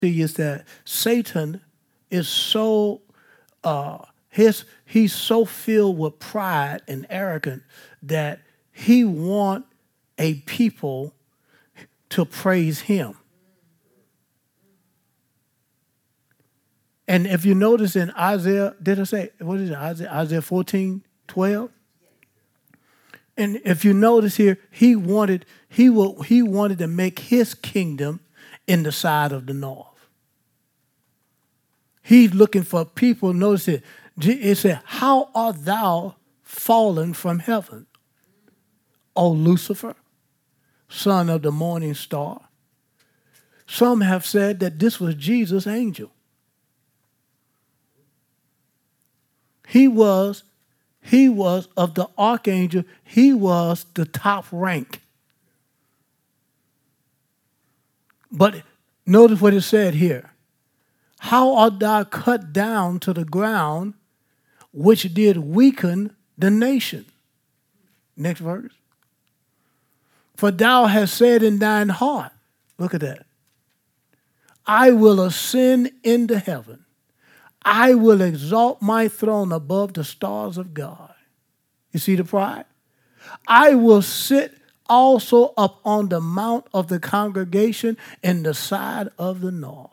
See, is that Satan is so he's so filled with pride and arrogance that he want a people to praise him. And if you notice in Isaiah, did I say, what is it, Isaiah 14:12? And if you notice here, he wanted to make his kingdom in the side of the north. He's looking for people. Notice it. It said, "How art thou fallen from heaven, O Lucifer, son of the morning star?" Some have said that this was Jesus' angel. He was of the archangel, he was the top rank. But notice what it said here. "How art thou cut down to the ground, which did weaken the nation?" Next verse. "For thou hast said in thine heart," look at that, "I will ascend into heaven. I will exalt my throne above the stars of God." You see the pride? "I will sit also up on the mount of the congregation in the side of the north."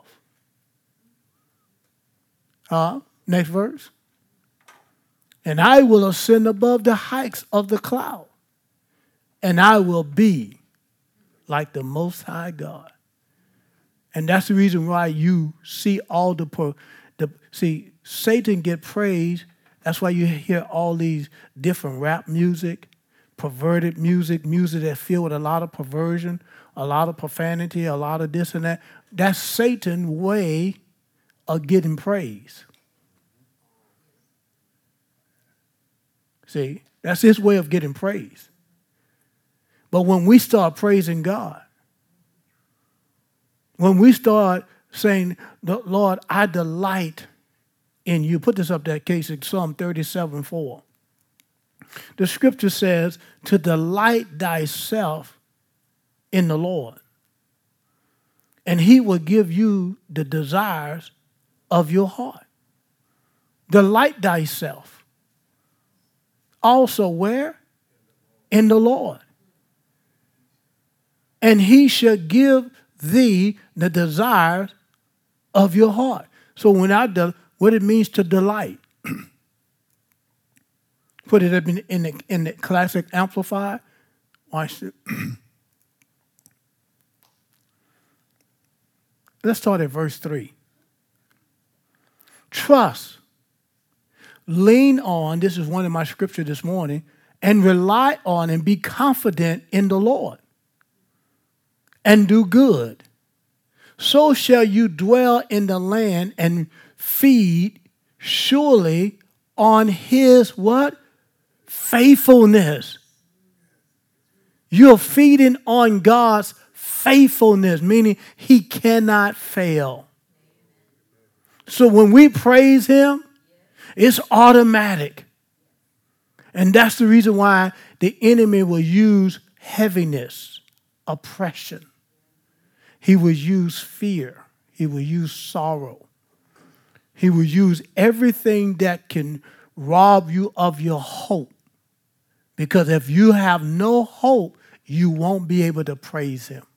Next verse. "And I will ascend above the heights of the cloud, and I will be like the Most High God." And that's the reason why you see all see, Satan get praised. That's why you hear all these different rap music, perverted music that's filled with a lot of perversion, a lot of profanity, a lot of this and that. That's Satan's way of getting praise. See, that's his way of getting praise. But when we start praising God, when we start saying, "Lord, I delight in you." Put this up there, case in Psalm 37:4. The scripture says, "To delight thyself in the Lord, and he will give you the desires of your heart." Delight thyself. Also where? In the Lord. "And he shall give thee the desires of your heart." So what it means to delight. Put it up in the Classic Amplified. Watch it. Let's start at verse 3. "Trust, lean on," this is one of my scripture this morning, "and rely on and be confident in the Lord, and do good. So shall you dwell in the land and feed surely on his" what? Faithfulness. You're feeding on God's faithfulness, meaning he cannot fail. So when we praise him, it's automatic. And that's the reason why the enemy will use heaviness, oppression. He will use fear. He will use sorrow. He will use everything that can rob you of your hope. Because if you have no hope, you won't be able to praise him.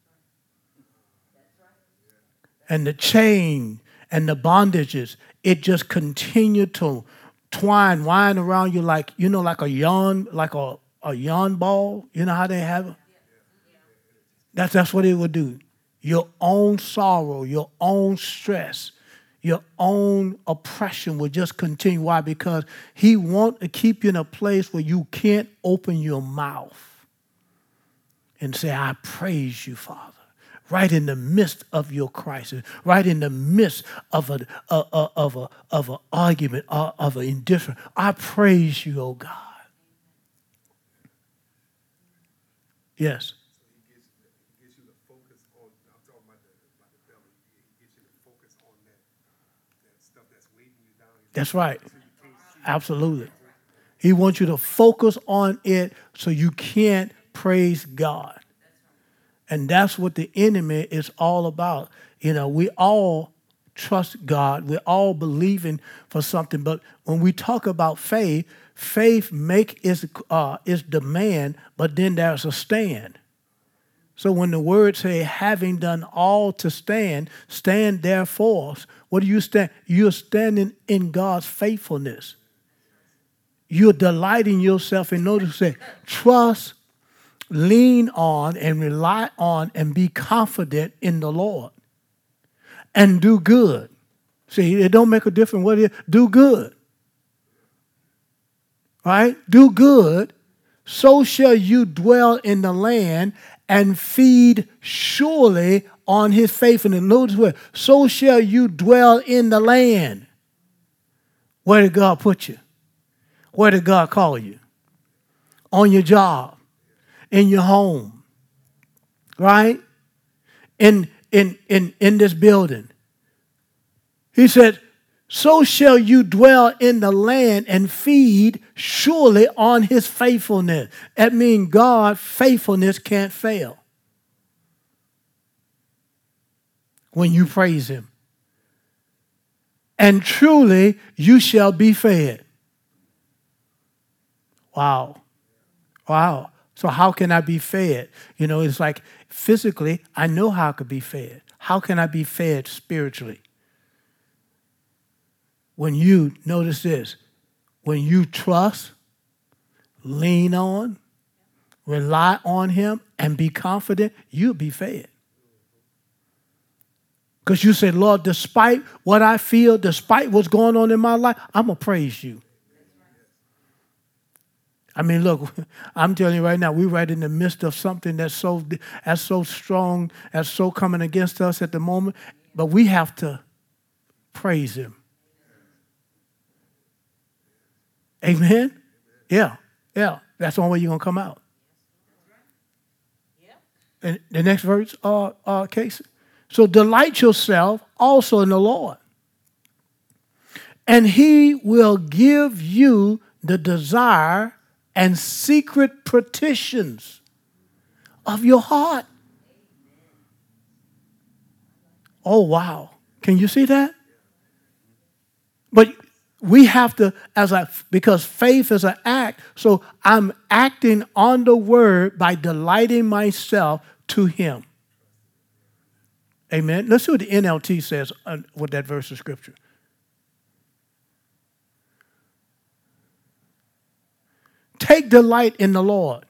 And the chain and the bondages, it just continue to wind around you like a yarn ball. You know how they have it? That's what it will do. Your own sorrow, your own stress, your own oppression will just continue. Why? Because he wants to keep you in a place where you can't open your mouth and say, "I praise you, Father." Right in the midst of your crisis, right in the midst of an argument, of an indifference, "I praise you, oh God." Yes. That's right. Absolutely. He wants you to focus on it so you can't praise God. And that's what the enemy is all about. we all trust God. We're all believing for something. But when we talk about faith, faith make its demand, but then there's a stand. So when the word say, having done all to stand, stand therefore. What do you stand? You're standing in God's faithfulness. You're delighting yourself in, notice say, trust, lean on, and rely on, and be confident in the Lord. And do good. See, it don't make a difference what it is. Do good. Right? Do good. So shall you dwell in the land and feed surely on his faithfulness. Notice what? So shall you dwell in the land. Where did God put you? Where did God call you? On your job. In your home. Right? In this building. He said, so shall you dwell in the land and feed surely on his faithfulness. That means God's faithfulness can't fail. When you praise him. And truly you shall be fed. Wow. Wow. So how can I be fed? It's like physically, I know how I could be fed. How can I be fed spiritually? When you, notice this, when you trust, lean on, rely on him, and be confident, you'll be fed. Because you say, Lord, despite what I feel, despite what's going on in my life, I'm going to praise you. I mean, look, I'm telling you right now, we're right in the midst of something that's so strong, that's so coming against us at the moment, but we have to praise him. Amen? Yeah. That's the only way you're going to come out. And the next verse, Casey. So delight yourself also in the Lord. And he will give you the desire and secret petitions of your heart. Oh, wow. Can you see that? But we have to, because faith is an act, so I'm acting on the word by delighting myself to him. Amen. Let's see what the NLT says with that verse of scripture. Take delight in the Lord,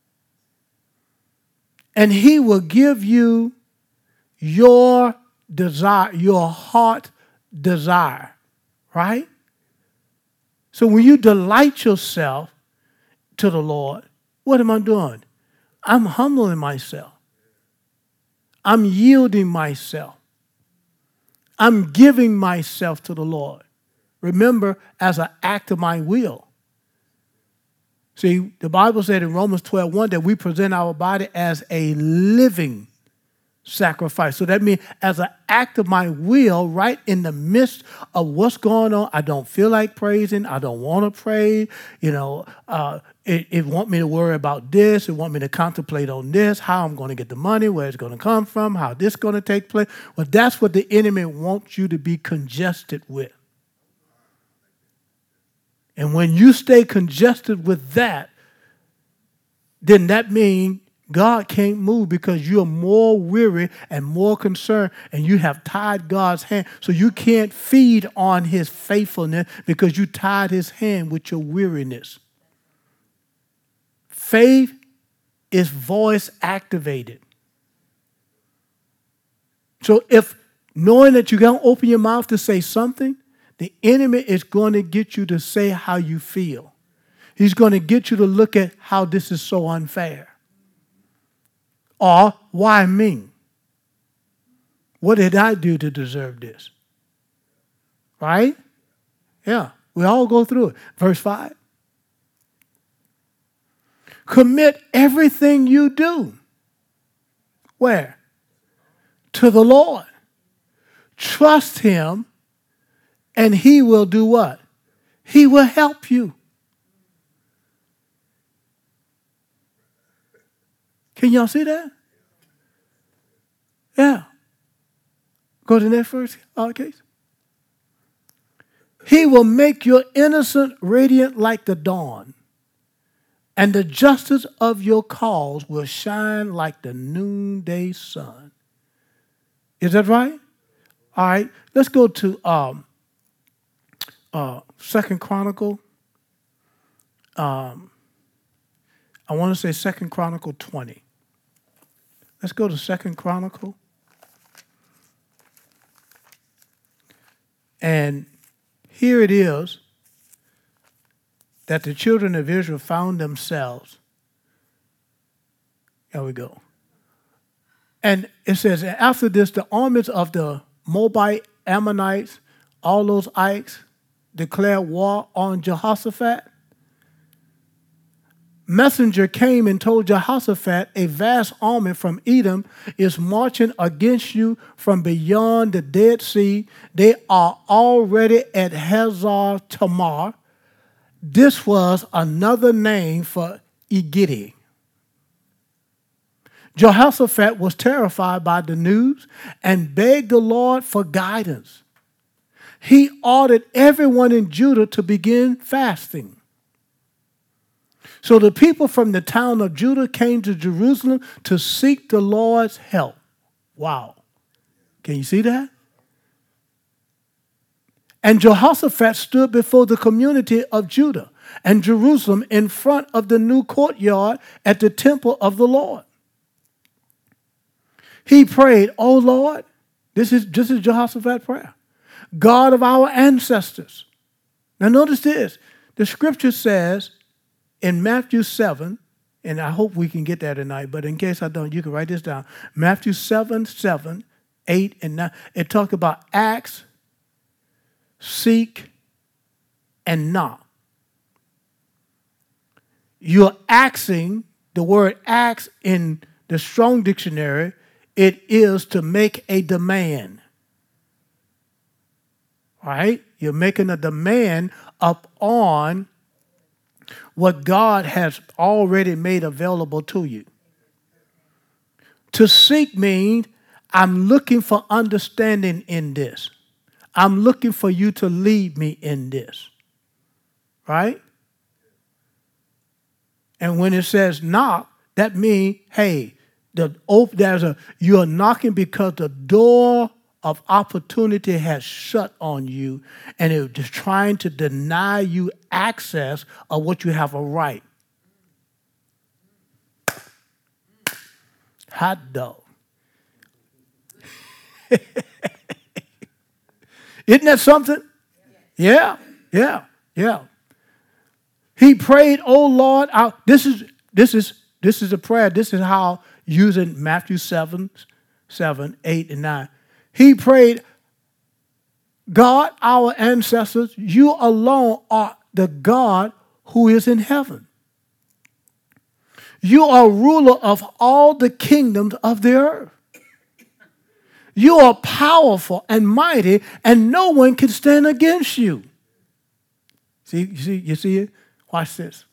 and he will give you your desire, your heart desire, right? So when you delight yourself to the Lord, what am I doing? I'm humbling myself. I'm yielding myself. I'm giving myself to the Lord. Remember, as an act of my will. See, the Bible said in Romans 12:1 that we present our body as a living sacrifice. So that means as an act of my will, right in the midst of what's going on, I don't feel like praising. I don't want to pray. It want me to worry about this. It want me to contemplate on this, how I'm going to get the money, where it's going to come from, how this is going to take place. Well, that's what the enemy wants you to be congested with. And when you stay congested with that, then that means God can't move because you're more weary and more concerned, and you have tied God's hand. So you can't feed on his faithfulness because you tied his hand with your weariness. Faith is voice activated. So if knowing that you're going to open your mouth to say something, the enemy is going to get you to say how you feel. He's going to get you to look at how this is so unfair. Or, why me? What did I do to deserve this? Right? Yeah, we all go through it. Verse 5. Commit everything you do. Where? To the Lord. Trust him, and he will do what? He will help you. Can y'all see that? Yeah. Go to the next verse, case. He will make your innocence radiant like the dawn, and the justice of your cause will shine like the noonday sun. Is that right? All right. Let's go to 2 Chronicle. I want to say 2 Chronicle 20. Let's go to 2 Chronicle. And here it is that the children of Israel found themselves. There we go. And it says, after this, the armies of the Moabite, Ammonites, all those Ikes, declared war on Jehoshaphat. Messenger came and told Jehoshaphat, a vast army from Edom is marching against you from beyond the Dead Sea. They are already at Hazar Tamar. This was another name for Engedi. Jehoshaphat was terrified by the news and begged the Lord for guidance. He ordered everyone in Judah to begin fasting. So the people from the town of Judah came to Jerusalem to seek the Lord's help. Wow. Can you see that? And Jehoshaphat stood before the community of Judah and Jerusalem in front of the new courtyard at the temple of the Lord. He prayed, "O Lord," this is Jehoshaphat's prayer, "God of our ancestors." Now notice this. The scripture says in Matthew 7, and I hope we can get that tonight, but in case I don't, you can write this down. Matthew 7, 8, and 9. It talks about ask, seek, and knock. You're asking, the word ask in the Strong Dictionary, it is to make a demand. All right? You're making a demand upon what God has already made available to you. To seek means I'm looking for understanding in this. I'm looking for you to lead me in this. Right? And when it says knock, that means, hey, you are knocking because the door of opportunity has shut on you, and it is trying to deny you access of what you have a right. Hot dog. Isn't that something? Yeah. He prayed, "Oh Lord," this is a prayer. This is how using Matthew 7, 8, and 9. He prayed, "God, our ancestors, you alone are the God who is in heaven. You are ruler of all the kingdoms of the earth. You are powerful and mighty, and no one can stand against you." You see it? Watch this.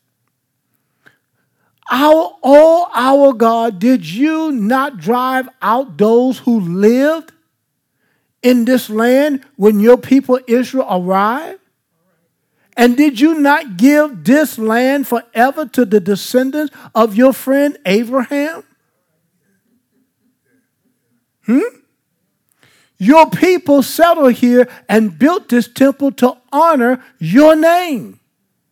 Our God, did you not drive out those who lived in this land when your people Israel arrived? And did you not give this land forever to the descendants of your friend Abraham? Your people settled here and built this temple to honor your name.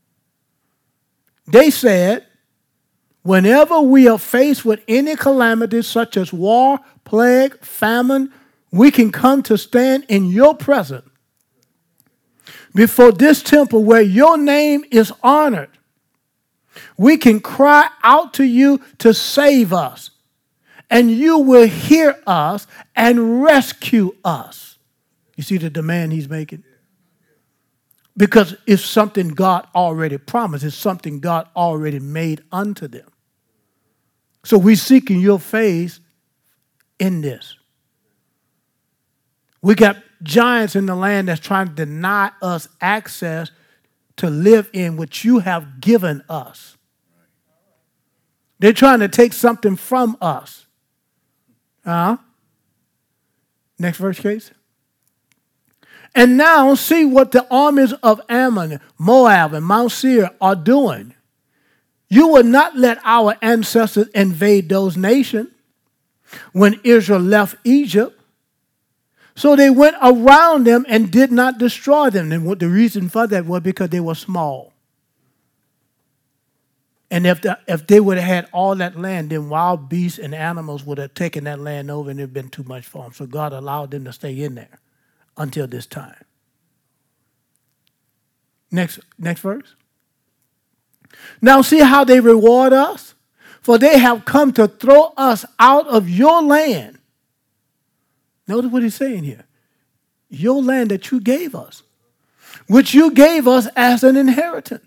They said, "Whenever we are faced with any calamity such as war, plague, famine, we can come to stand in your presence before this temple where your name is honored. We can cry out to you to save us, and you will hear us and rescue us." You see the demand he's making? Because it's something God already promised. It's something God already made unto them. So we're seeking your face in this. We got giants in the land that's trying to deny us access to live in what you have given us. They're trying to take something from us. Next verse, case. And now see what the armies of Ammon, Moab, and Mount Seir are doing. You will not let our ancestors invade those nations when Israel left Egypt. So they went around them and did not destroy them. And what the reason for that was because they were small. And if they would have had all that land, then wild beasts and animals would have taken that land over and it would have been too much for them. So God allowed them to stay in there until this time. Next verse. Now see how they reward us? For they have come to throw us out of your land. Notice what he's saying here. Your land that you gave us, which you gave us as an inheritance.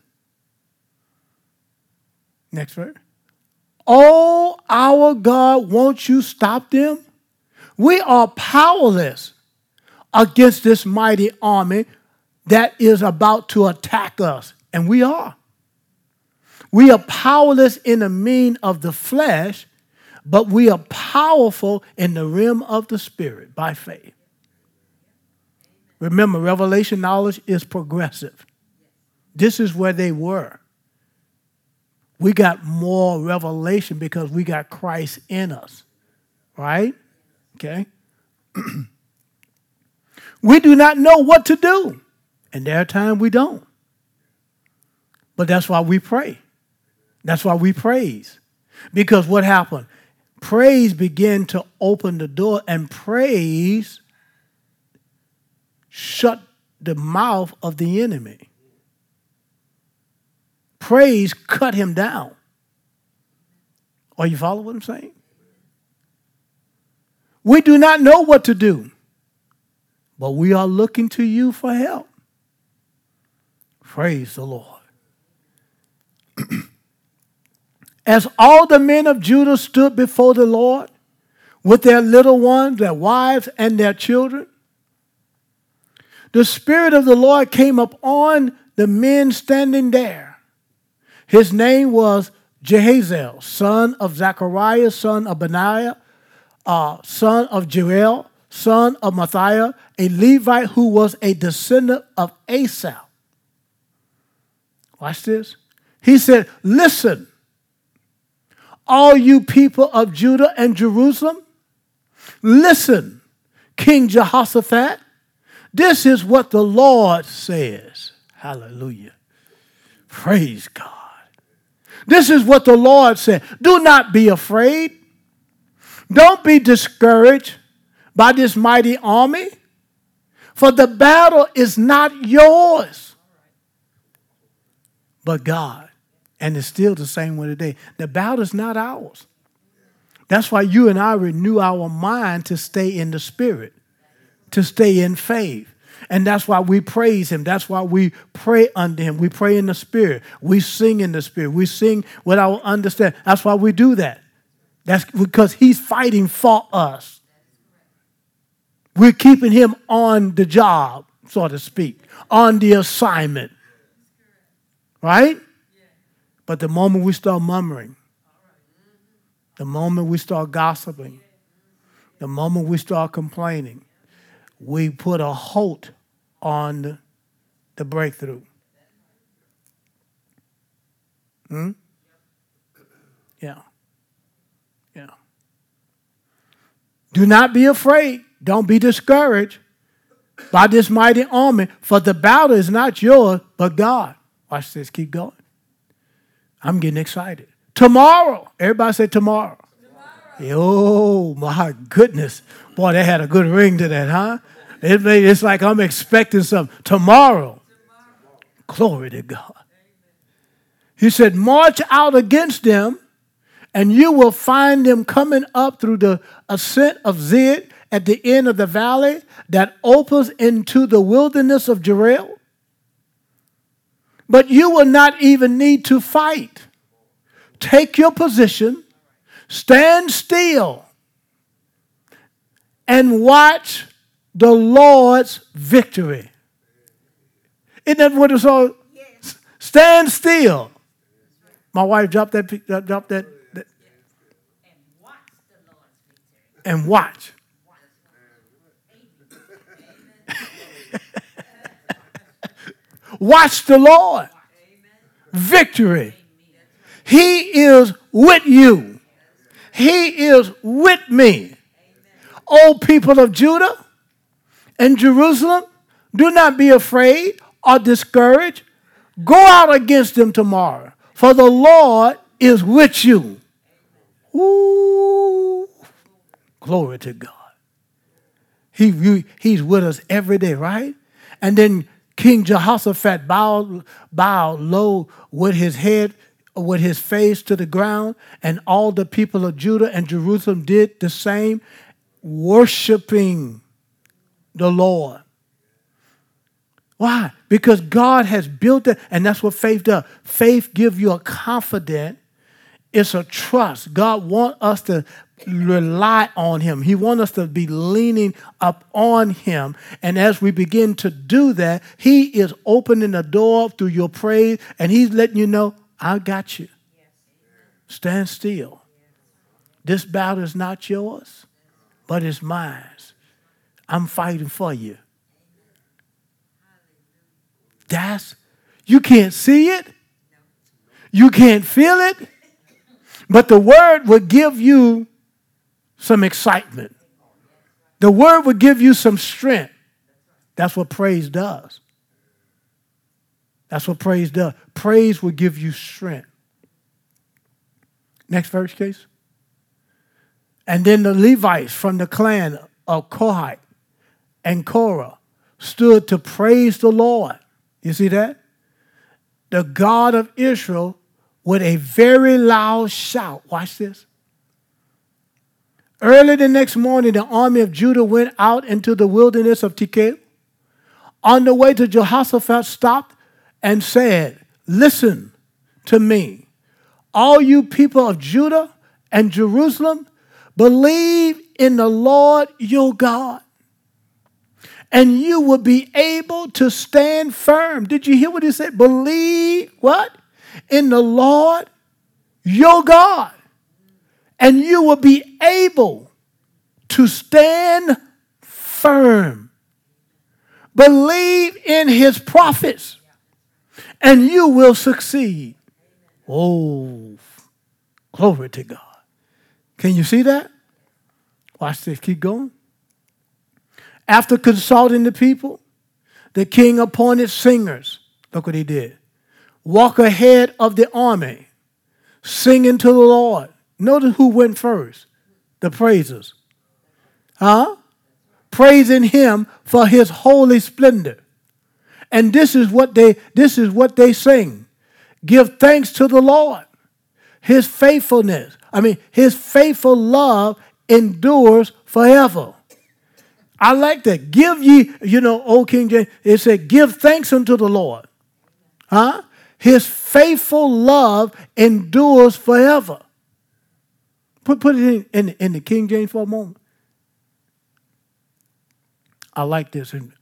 Next verse. Oh, our God, won't you stop them? We are powerless against this mighty army that is about to attack us. And we are. We are powerless in the mean of the flesh, but we are powerful in the realm of the spirit by faith. Remember, revelation knowledge is progressive. This is where they were. We got more revelation because we got Christ in us. Right? Okay? We do not know what to do. And there are times we don't. But that's why we pray. That's why we praise. Because what happened? Praise began to open the door, and praise shut the mouth of the enemy. Praise cut him down. Are you following what I'm saying? We do not know what to do, but we are looking to you for help. Praise the Lord. As all the men of Judah stood before the Lord with their little ones, their wives, and their children, the Spirit of the Lord came upon the men standing there. His name was Jehaziel, son of Zechariah, son of Benaiah, son of Jeiel, son of Matthiah, a Levite who was a descendant of Asaph. Watch this. He said, listen, all you people of Judah and Jerusalem, listen, King Jehoshaphat, this is what the Lord says. Hallelujah. Praise God. This is what the Lord said. Do not be afraid. Don't be discouraged by this mighty army, for the battle is not yours, but God. And it's still the same way today. The battle is not ours. That's why you and I renew our mind to stay in the Spirit, to stay in faith. And that's why we praise him. That's why we pray unto him. We pray in the Spirit. We sing in the Spirit. We sing with our understanding. That's why we do that. That's because he's fighting for us. We're keeping him on the job, so to speak, on the assignment. Right? But the moment we start murmuring, the moment we start gossiping, the moment we start complaining, we put a halt on the breakthrough. Yeah. Yeah. Do not be afraid. Don't be discouraged by this mighty army, for the battle is not yours, but God. Watch this. Keep going. I'm getting excited. Tomorrow. Everybody say tomorrow. Oh, my goodness. Boy, they had a good ring to that, huh? It's like I'm expecting something. Tomorrow. Glory to God. He said, march out against them, and you will find them coming up through the ascent of Zid at the end of the valley that opens into the wilderness of Jeruel. But you will not even need to fight. Take your position, stand still, and watch the Lord's victory. Isn't that what it's all? Yes. Stand still. My wife dropped that. And watch the Lord's victory. And watch. Watch the Lord. Victory. He is with you. He is with me. O people of Judah and Jerusalem, do not be afraid or discouraged. Go out against them tomorrow, for the Lord is with you. Ooh, glory to God. He's with us every day, right? And then King Jehoshaphat bowed low with his head, with his face to the ground, and all the people of Judah and Jerusalem did the same, worshiping the Lord. Why? Because God has built it, and that's what faith does. Faith gives you a confidence. It's a trust. God wants us to rely on him. He wants us to be leaning up on him. And as we begin to do that, he is opening the door through your praise, and he's letting you know, I got you. Stand still. This battle is not yours, but it's mine. I'm fighting for you. You can't see it. You can't feel it. But the word will give you some excitement. The word will give you some strength. That's what praise does. That's what praise does. Praise will give you strength. Next verse, case. And then the Levites from the clan of Kohath and Korah stood to praise the Lord. You see that? The God of Israel with a very loud shout. Watch this. Early the next morning, the army of Judah went out into the wilderness of Tekoa. On the way to Jehoshaphat stopped and said, listen to me, all you people of Judah and Jerusalem, believe in the Lord your God, and you will be able to stand firm. Did you hear what he said? Believe what? In the Lord your God, and you will be able to stand firm. Believe in his prophets, and you will succeed. Oh, glory to God. Can you see that? Watch this. Keep going. After consulting the people, the king appointed singers. Look what he did. Walk ahead of the army, singing to the Lord. Notice who went first. The praisers. Praising him for his holy splendor. And this is what they sing. Give thanks to the Lord. His faithful love endures forever. I like that. Give ye, old King James, it said, give thanks unto the Lord. His faithful love endures forever. Put it in the King James for a moment. I like this. And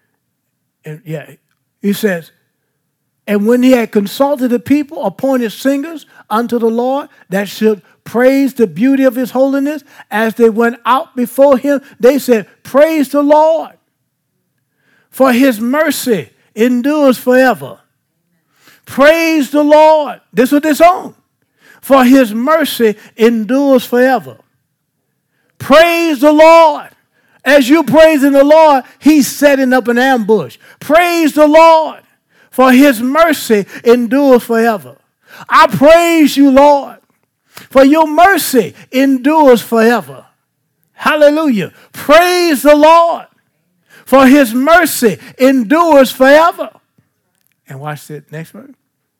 he says, and when he had consulted the people, appointed singers unto the Lord that should praise the beauty of his holiness, as they went out before him, they said, praise the Lord, for his mercy endures forever. Praise the Lord. This was their song. For his mercy endures forever. Praise the Lord. As you praising the Lord, he's setting up an ambush. Praise the Lord, for his mercy endures forever. I praise you, Lord, for your mercy endures forever. Hallelujah. Praise the Lord, for his mercy endures forever. And watch this next verse.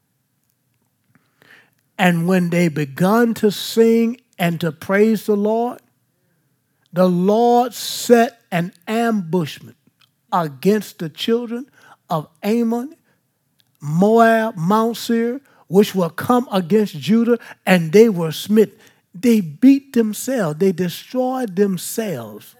And when they begun to sing and to praise the Lord set an ambushment against the children of Ammon, Moab, Mount Seir, which will come against Judah, and they were smitten. They beat themselves. They destroyed themselves.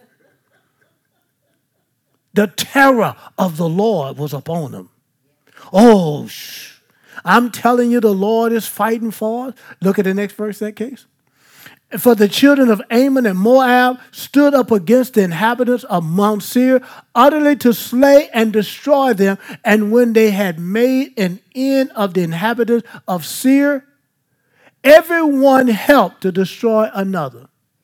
The terror of the Lord was upon them. Oh, I'm telling you, the Lord is fighting for us. Look at the next verse, that case. For the children of Ammon and Moab stood up against the inhabitants of Mount Seir, utterly to slay and destroy them. And when they had made an end of the inhabitants of Seir, everyone helped to destroy another.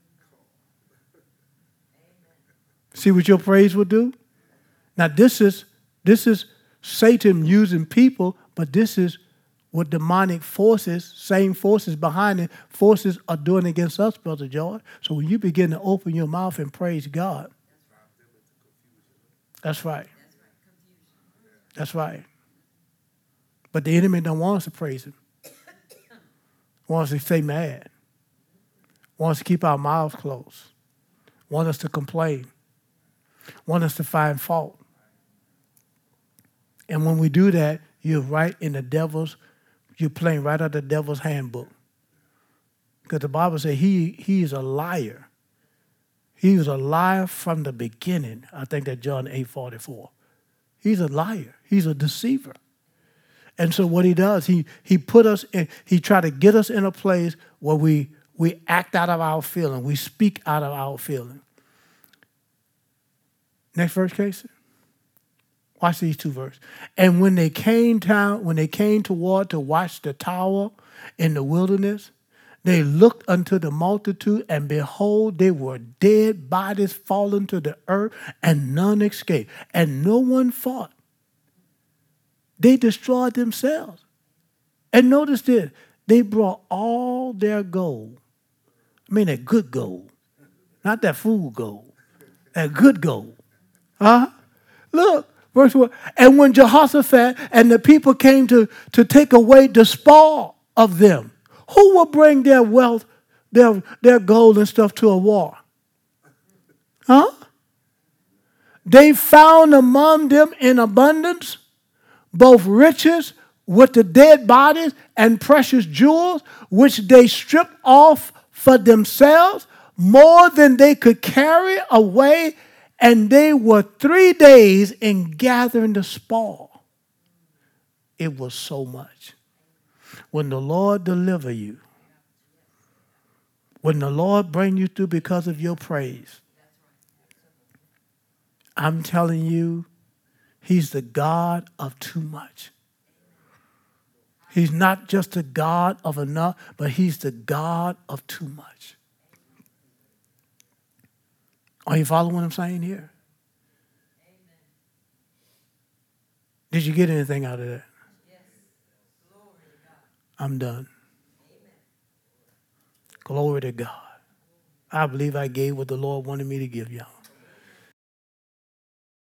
See what your praise will do? Now this is Satan using people, but this is what demonic forces, same forces behind it, forces are doing against us, Brother George. So when you begin to open your mouth and praise God, that's right. That's right. But the enemy don't want us to praise him. Wants us to stay mad. Wants us to keep our mouths closed. Want us to complain. Want us to find fault. And when we do that, you're right in the devil's, you're playing right out of the devil's handbook. Because the Bible says he is a liar. He was a liar from the beginning. I think that John 8:44. He's a liar. He's a deceiver. And so what he does, he put us in, he tried to get us in a place where we act out of our feeling. We speak out of our feeling. Next verse, Casey. Watch these two verses. And when they came toward to watch the tower in the wilderness, they looked unto the multitude, and behold, they were dead bodies fallen to the earth, and none escaped. And no one fought. They destroyed themselves. And notice this, they brought all their gold. I mean that good gold. Not that fool gold. That good gold. Huh? Look. Verse 1, and when Jehoshaphat and the people came to take away the spoil of them, who will bring their wealth, their gold and stuff to a war? Huh? They found among them in abundance both riches with the dead bodies and precious jewels, which they stripped off for themselves, more than they could carry away. And they were 3 days in gathering the spoil. It was so much. When the Lord deliver you, when the Lord bring you through because of your praise, I'm telling you, he's the God of too much. He's not just the God of enough, but he's the God of too much. Are you following what I'm saying here? Amen. Did you get anything out of that? Yes. Glory to God. I'm done. Amen. Glory to God. I believe I gave what the Lord wanted me to give y'all.